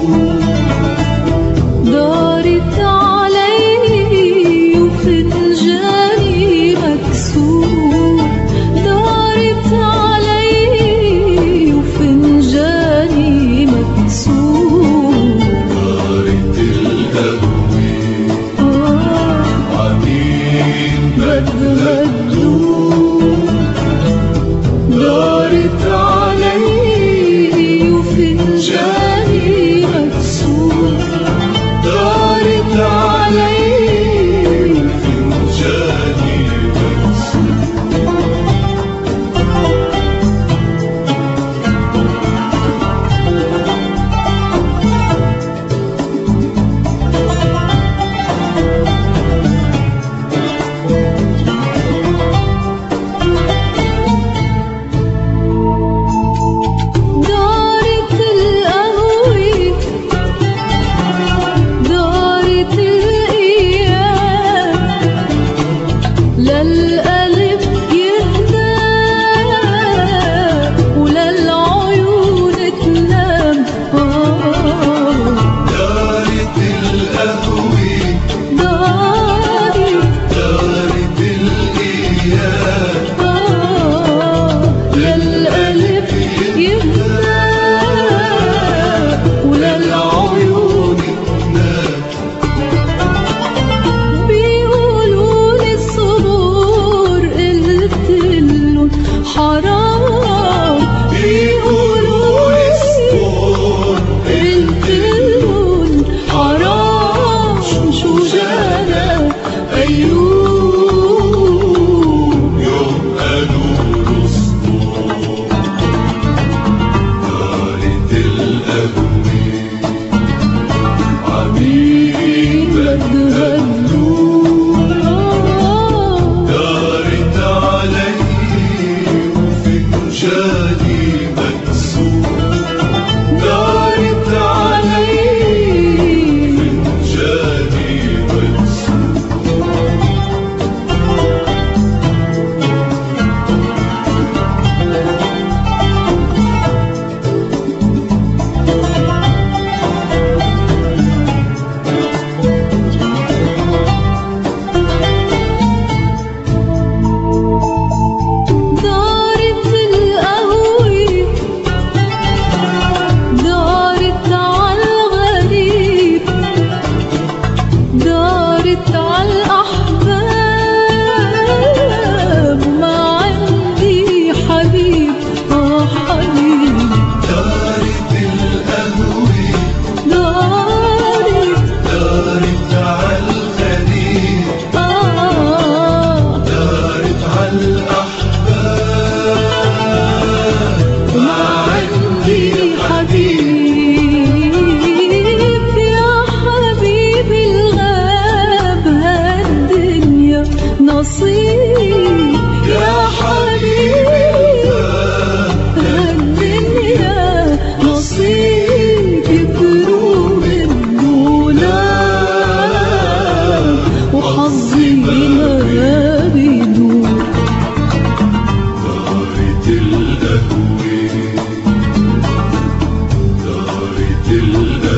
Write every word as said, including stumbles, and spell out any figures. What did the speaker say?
دارت علي وفنجاني مكسور، دارت علي وفنجاني مكسور. دارت القهوة عمين بدها تدوم، دارت علي وفنجاني مكسور، دارت علي وفنجاني مكسور. للقلب يهدى وللعيون تنام. دارت القهوة دارت دارت الأيام، للقلب يهدى وللعيون تنام. بيقولولي الصبور قلتلن حرام، بيقولولي الصبور قلتلن حرام. شو جانا أيوب يوم قالوا له اصبر. دارت القهوة عمين بدها تدوم، دارت علي وفنجاني مكسور، دارت علي وفنجاني مكسور. دارت القهوة دارت عالغريب، دارت عالأحباب. ما عندي حبيب آه حبيب. دارت القهوة دارت دارت عالغريب، آه دارت عالأحباب. ما عندي حبيب. يا حبيبي الغاب هالدنيا نصيب، يا حبيبي هالدنيا نصيب. يدروب الدولاب وحظي ما بيدور. دارت القهوة دارت القهوة